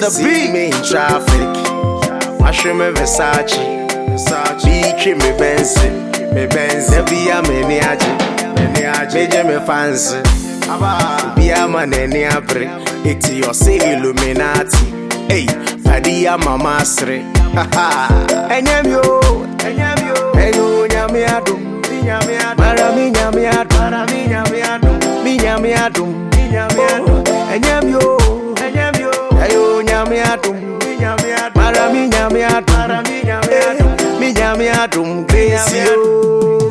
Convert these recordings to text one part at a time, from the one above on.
the beat. Me in traffic. Wash me Versace. Beach me Benz. Nebi a me niaje. Meje me fancy. Be a man any abre. Iti yo say Illuminati. Hey, Fadi a mama sre. Enyam yo. Eyo nyame adum. Mara mi nyame adum. Mi nyame adum. Enyam yo. Eyo nyame adum. Mara mi nyame adum. Mi nyame adum. Grace yo.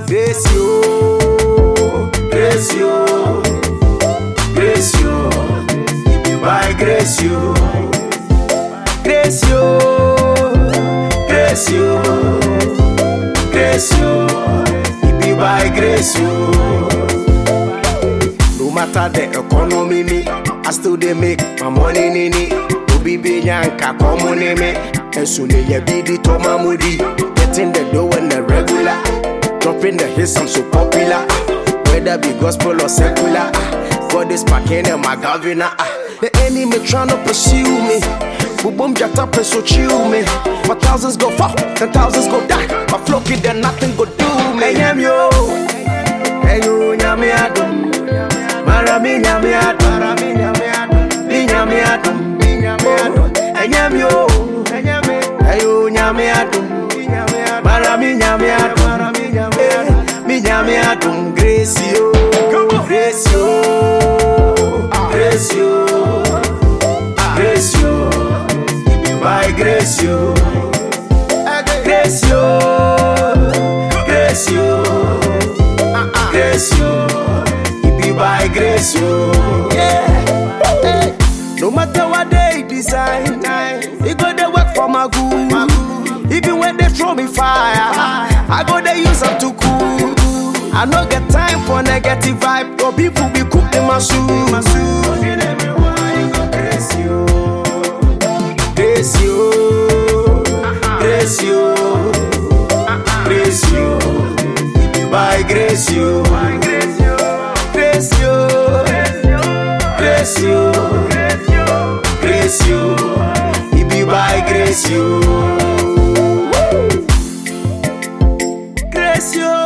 By grace you. Grace you. It be by grace you. No matter the economy me, I still dey make my money nini. Obi be nyanka come me. And soon ye be the Toma Moody. Getting the dough and the regular. Dropping the hits, I'm so popular. Whether be gospel or secular. God is packing and my governor. The enemy tryna pursue me. Boom jata press so chill me. For thousands go fall, and thousands go die. My flow kid then nothing go do me. Enyam yo, eyo nyame adum. Mara mi nyame adum. Mi nyame adum. Enyam yo, eyo nyame adum. Mara mi nyame adum. Mi nyame adum. Grace yo. By grace you. It be by grace you. Yeah. No matter what they design, it go they work for my good. Even when they throw me fire, I go they use them to cool. I no get time for negative vibe. Or people be cooked in my soup. By grace you. It be by grace you. Grace you.